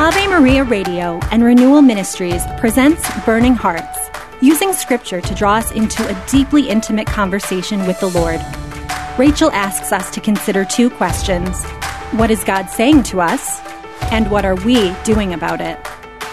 Ave Maria Radio and Renewal Ministries presents Burning Hearts, using Scripture to draw us into a deeply intimate conversation with the Lord. Rachel asks us to consider two questions. What is God saying to us? And what are we doing about it?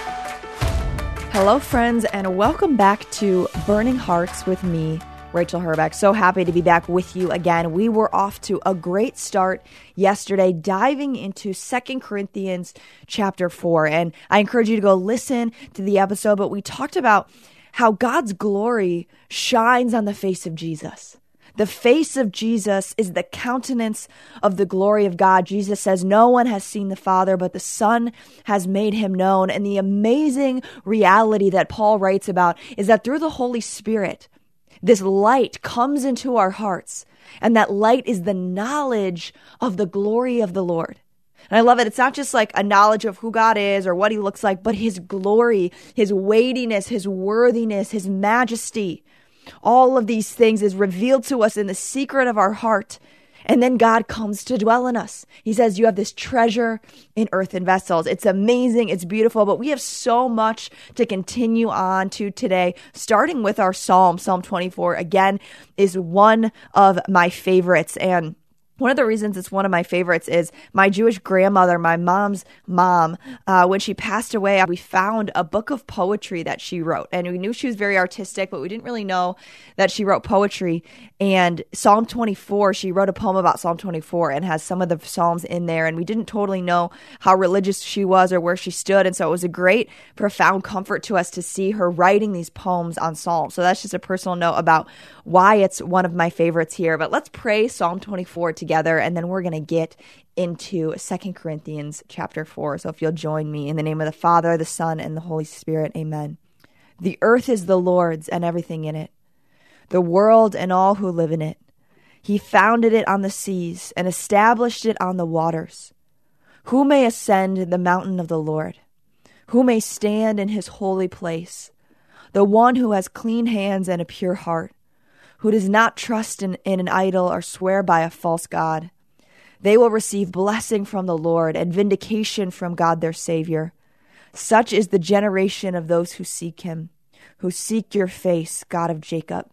Hello, friends, and welcome back to Burning Hearts with me, Rachel Herbeck. So happy to be back with you again. We were off to a great start yesterday, diving into 2 Corinthians chapter 4. And I encourage you to go listen to the episode, but we talked about how God's glory shines on the face of Jesus. The face of Jesus is the countenance of the glory of God. Jesus says, no one has seen the Father, but the Son has made him known. And the amazing reality that Paul writes about is that through the Holy Spirit, this light comes into our hearts, and that light is the knowledge of the glory of the Lord. And I love it. It's not just like a knowledge of who God is or what he looks like, but his glory, his weightiness, his worthiness, his majesty. All of these things is revealed to us in the secret of our heart. And then God comes to dwell in us. He says, you have this treasure in earthen vessels. It's amazing. It's beautiful. But we have so much to continue on to today, starting with our Psalm. Psalm 24, again, is one of my favorites. And one of the reasons it's one of my favorites is my Jewish grandmother, my mom's mom, when she passed away, we found a book of poetry that she wrote. And we knew she was very artistic, but we didn't really know that she wrote poetry. And Psalm 24, she wrote a poem about Psalm 24 and has some of the Psalms in there. And we didn't totally know how religious she was or where she stood. And so it was a great, profound comfort to us to see her writing these poems on Psalms. So that's just a personal note about why it's one of my favorites here. But let's pray Psalm 24 together, and then we're going to get into 2 Corinthians chapter 4. So if you'll join me in the name of the Father, the Son, and the Holy Spirit, amen. The earth is the Lord's and everything in it, the world and all who live in it. He founded it on the seas and established it on the waters. Who may ascend the mountain of the Lord? Who may stand in his holy place? The one who has clean hands and a pure heart, who does not trust in an idol or swear by a false god. They will receive blessing from the Lord and vindication from God their Savior. Such is the generation of those who seek him, who seek your face, God of Jacob.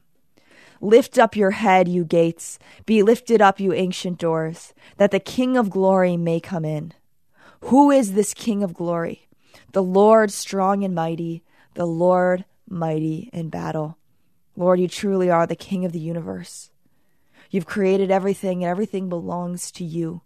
Lift up your head, you gates. Be lifted up, you ancient doors, that the King of glory may come in. Who is this King of glory? The Lord strong and mighty, the Lord mighty in battle. Lord, you truly are the King of the universe. You've created everything, and everything belongs to you.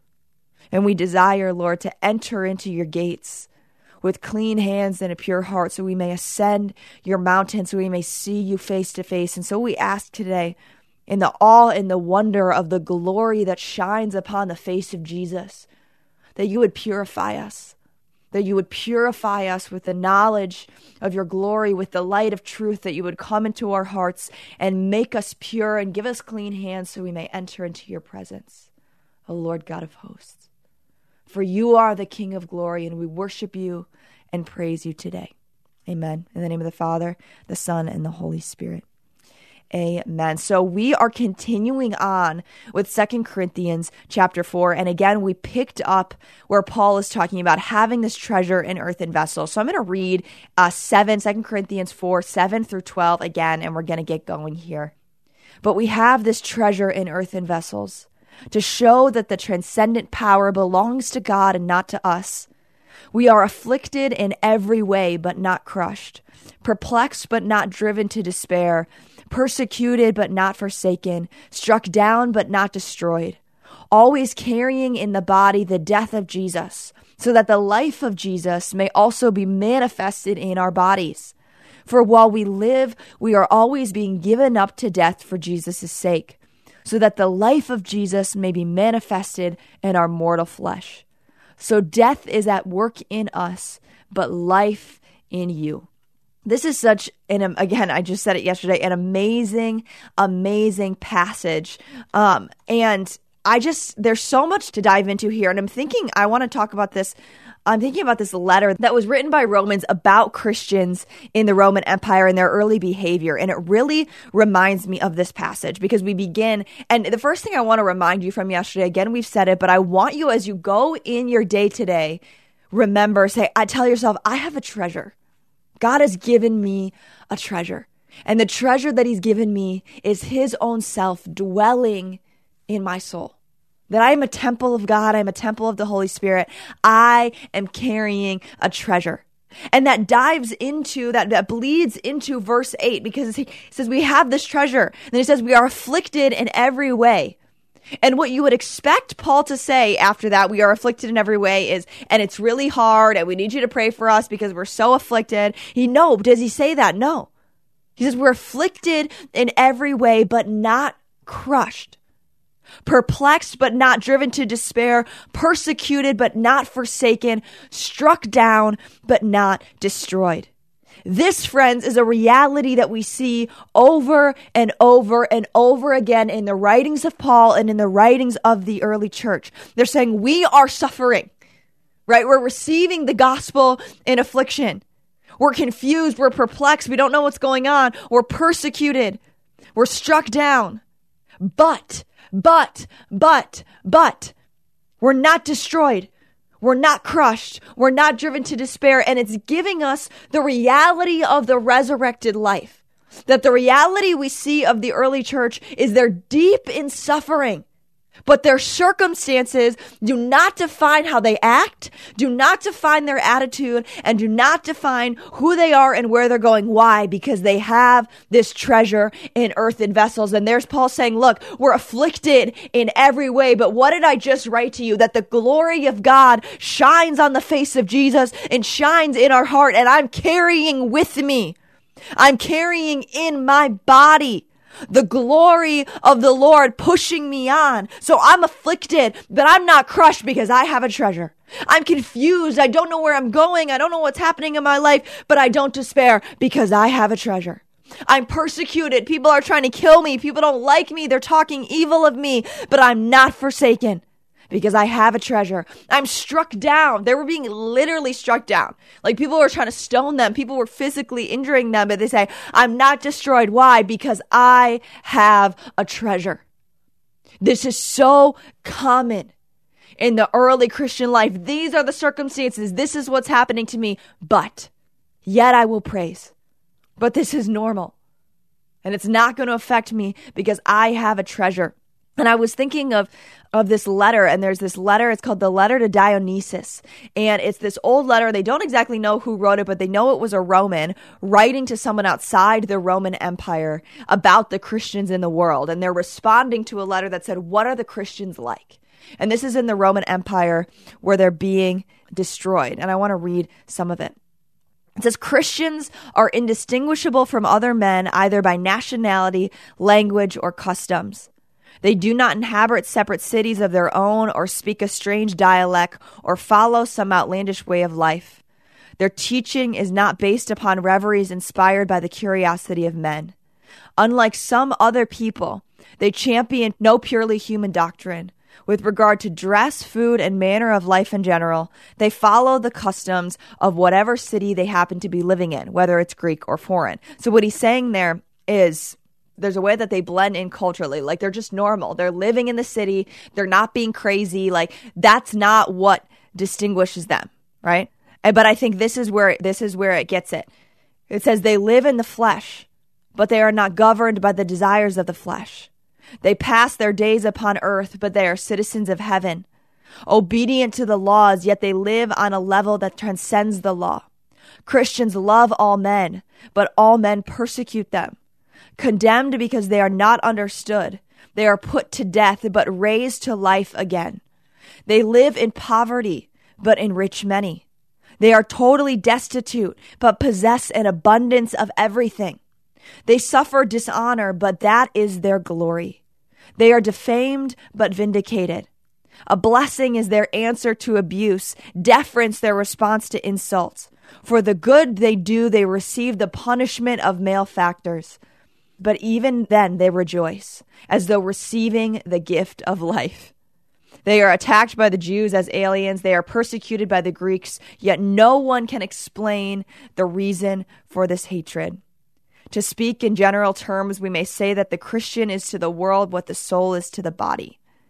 And we desire, Lord, to enter into your gates with clean hands and a pure heart, so we may ascend your mountain, so we may see you face to face. And so we ask today, in the awe and the wonder of the glory that shines upon the face of Jesus, that you would purify us. That you would purify us with the knowledge of your glory, with the light of truth, that you would come into our hearts and make us pure and give us clean hands so we may enter into your presence, O Lord God of hosts. For you are the King of glory, and we worship you and praise you today. Amen. In the name of the Father, the Son, and the Holy Spirit. Amen. So we are continuing on with 2 Corinthians chapter 4. And again, we picked up where Paul is talking about having this treasure in earthen vessels. So I'm going to read 2 Corinthians 4, 7 through 12 again, and we're going to get going here. But we have this treasure in earthen vessels to show that the transcendent power belongs to God and not to us. We are afflicted in every way, but not crushed, perplexed, but not driven to despair, persecuted but not forsaken, struck down but not destroyed, always carrying in the body the death of Jesus, so that the life of Jesus may also be manifested in our bodies. For while we live, we are always being given up to death for Jesus' sake, so that the life of Jesus may be manifested in our mortal flesh. So death is at work in us, but life in you. This is such again, I just said it yesterday, an amazing, amazing passage. And there's so much to dive into here. And I want to talk about this. I'm thinking about this letter that was written by Romans about Christians in the Roman Empire and their early behavior. And it really reminds me of this passage because we begin. And the first thing I want to remind you from yesterday, again, we've said it, but I want you as you go in your day today, remember, tell yourself, I have a treasure. God has given me a treasure. And the treasure that he's given me is his own self dwelling in my soul. That I am a temple of God. I'm a temple of the Holy Spirit. I am carrying a treasure. And that dives into, that bleeds into verse 8, because he says we have this treasure. And then he says we are afflicted in every way. And what you would expect Paul to say after that, we are afflicted in every way, is, and it's really hard, and we need you to pray for us because we're so afflicted. Does he say that? No. He says we're afflicted in every way, but not crushed. Perplexed, but not driven to despair. Persecuted, but not forsaken. Struck down, but not destroyed. This, friends, is a reality that we see over and over and over again in the writings of Paul and in the writings of the early church. They're saying we are suffering, right? We're receiving the gospel in affliction. We're confused. We're perplexed. We don't know what's going on. We're persecuted. We're struck down. But, we're not destroyed. We're not crushed. We're not driven to despair. And it's giving us the reality of the resurrected life. That the reality we see of the early church is they're deep in suffering. But their circumstances do not define how they act, do not define their attitude, and do not define who they are and where they're going. Why? Because they have this treasure in earthen vessels. And there's Paul saying, look, we're afflicted in every way. But what did I just write to you? That the glory of God shines on the face of Jesus and shines in our heart. And I'm carrying with me, I'm carrying in my body the glory of the Lord pushing me on. So I'm afflicted, but I'm not crushed because I have a treasure. I'm confused. I don't know where I'm going. I don't know what's happening in my life, but I don't despair because I have a treasure. I'm persecuted. People are trying to kill me. People don't like me. They're talking evil of me, but I'm not forsaken because I have a treasure. I'm struck down. They were being literally struck down. Like people were trying to stone them. People were physically injuring them, but they say, I'm not destroyed. Why? Because I have a treasure. This is so common in the early Christian life. These are the circumstances. This is what's happening to me, but yet I will praise. But this is normal. And it's not going to affect me because I have a treasure. And I was thinking of this letter, and there's this letter, it's called the Letter to Dionysius. And it's this old letter. They don't exactly know who wrote it, but they know it was a Roman writing to someone outside the Roman Empire about the Christians in the world. And they're responding to a letter that said, what are the Christians like? And this is in the Roman Empire where they're being destroyed. And I want to read some of it. It says, Christians are indistinguishable from other men, either by nationality, language, or customs. They do not inhabit separate cities of their own or speak a strange dialect or follow some outlandish way of life. Their teaching is not based upon reveries inspired by the curiosity of men. Unlike some other people, they champion no purely human doctrine. With regard to dress, food, and manner of life in general, they follow the customs of whatever city they happen to be living in, whether it's Greek or foreign. So what he's saying there is there's a way that they blend in culturally. Like they're just normal. They're living in the city. They're not being crazy. Like that's not what distinguishes them, right? But I think this is where it gets it. It says they live in the flesh, but they are not governed by the desires of the flesh. They pass their days upon earth, but they are citizens of heaven. Obedient to the laws, yet they live on a level that transcends the law. Christians love all men, but all men persecute them. Condemned because they are not understood. They are put to death, but raised to life again. They live in poverty, but enrich many. They are totally destitute, but possess an abundance of everything. They suffer dishonor, but that is their glory. They are defamed, but vindicated. A blessing is their answer to abuse, deference their response to insults. For the good they do, they receive the punishment of malefactors. But even then they rejoice, as though receiving the gift of life. They are attacked by the Jews as aliens. They are persecuted by the Greeks, yet no one can explain the reason for this hatred. To speak in general terms, we may say that the Christian is to the world what the soul is to the body.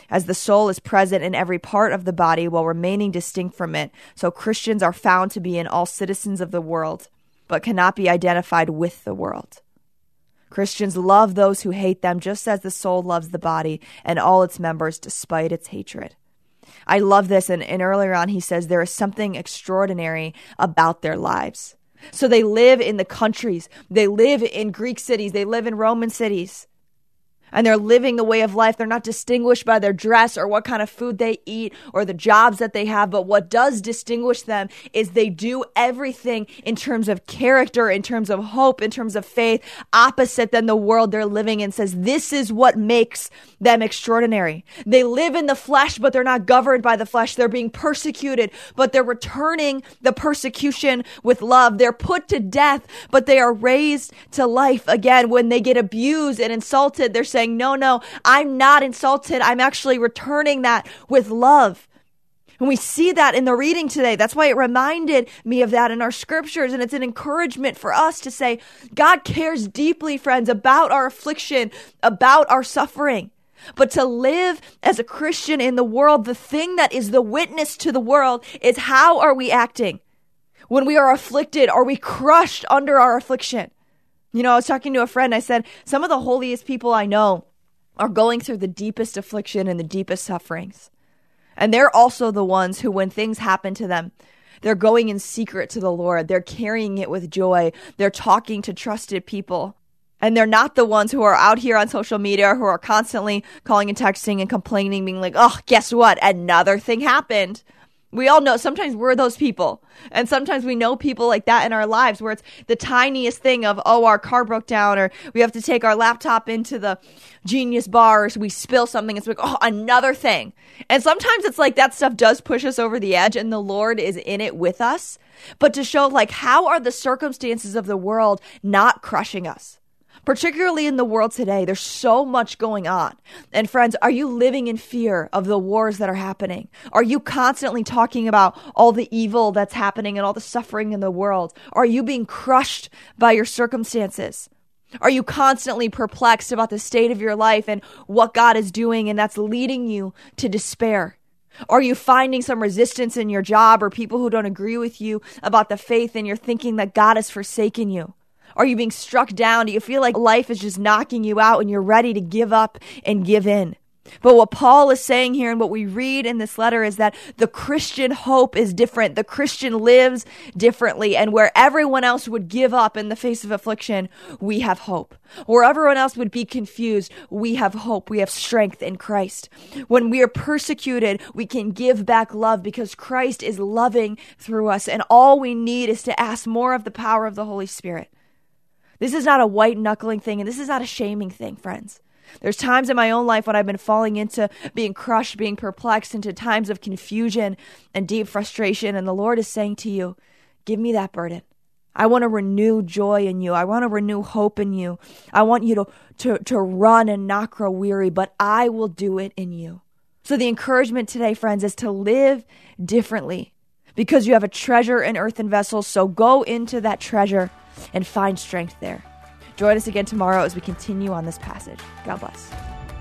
as the soul is present in every part of the body while remaining distinct from it. So Christians are found to be in all citizens of the world, but cannot be identified with the world. Christians love those who hate them, just as the soul loves the body and all its members despite its hatred. I love this. And earlier on, he says there is something extraordinary about their lives. So they live in the countries. They live in Greek cities. They live in Roman cities. And they're living the way of life. They're not distinguished by their dress or what kind of food they eat or the jobs that they have. But what does distinguish them is they do everything in terms of character, in terms of hope, in terms of faith, opposite than the world they're living in. Says this is what makes them extraordinary. They live in the flesh, but they're not governed by the flesh. They're being persecuted, but they're returning the persecution with love. They're put to death, but they are raised to life again. When they get abused and insulted, they're saying, no, I'm not insulted. I'm actually returning that with love. And we see that in the reading today. That's why it reminded me of that in our scriptures. And it's an encouragement for us to say, God cares deeply, friends, about our affliction, about our suffering. But to live as a Christian in the world, the thing that is the witness to the world is how are we acting? When we are afflicted, are we crushed under our affliction? You know, I was talking to a friend. I said, some of the holiest people I know are going through the deepest affliction and the deepest sufferings. And they're also the ones who, when things happen to them, they're going in secret to the Lord. They're carrying it with joy. They're talking to trusted people. And they're not the ones who are out here on social media who are constantly calling and texting and complaining, being like, oh, guess what? Another thing happened. We all know sometimes we're those people. And sometimes we know people like that in our lives where it's the tiniest thing of, oh, our car broke down or we have to take our laptop into the Genius bar or so we spill something. It's like, oh, another thing. And sometimes it's like that stuff does push us over the edge and the Lord is in it with us. But to show like, how are the circumstances of the world not crushing us? Particularly in the world today, there's so much going on. And friends, are you living in fear of the wars that are happening? Are you constantly talking about all the evil that's happening and all the suffering in the world? Are you being crushed by your circumstances? Are you constantly perplexed about the state of your life and what God is doing and that's leading you to despair? Are you finding some resistance in your job or people who don't agree with you about the faith and you're thinking that God has forsaken you? Are you being struck down? Do you feel like life is just knocking you out and you're ready to give up and give in? But what Paul is saying here and what we read in this letter is that the Christian hope is different. The Christian lives differently. And where everyone else would give up in the face of affliction, we have hope. Where everyone else would be confused, we have hope. We have strength in Christ. When we are persecuted, we can give back love because Christ is loving through us. And all we need is to ask more of the power of the Holy Spirit. This is not a white knuckling thing, and this is not a shaming thing, friends. There's times in my own life when I've been falling into being crushed, being perplexed, into times of confusion and deep frustration, and the Lord is saying to you, give me that burden. I want to renew joy in you. I want to renew hope in you. I want you to run and not grow weary, but I will do it in you. So the encouragement today, friends, is to live differently because you have a treasure in earthen vessels, so go into that treasure and find strength there. Join us again tomorrow as we continue on this passage. God bless.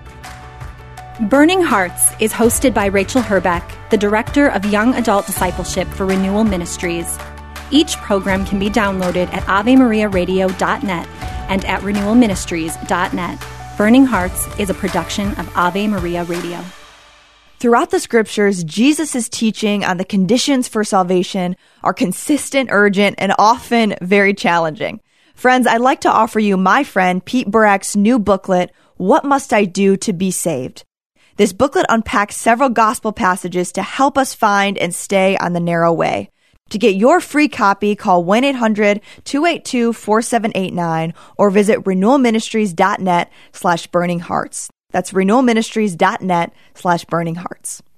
Burning Hearts is hosted by Rachel Herbeck, the Director of Young Adult Discipleship for Renewal Ministries. Each program can be downloaded at AveMariaRadio.net and at RenewalMinistries.net. Burning Hearts is a production of Ave Maria Radio. Throughout the scriptures, Jesus' teaching on the conditions for salvation are consistent, urgent, and often very challenging. Friends, I'd like to offer you my friend Pete Burek's new booklet, What Must I Do to Be Saved? This booklet unpacks several gospel passages to help us find and stay on the narrow way. To get your free copy, call 1-800-282-4789 or visit renewalministries.net/burninghearts. That's renewalministries.net/burninghearts.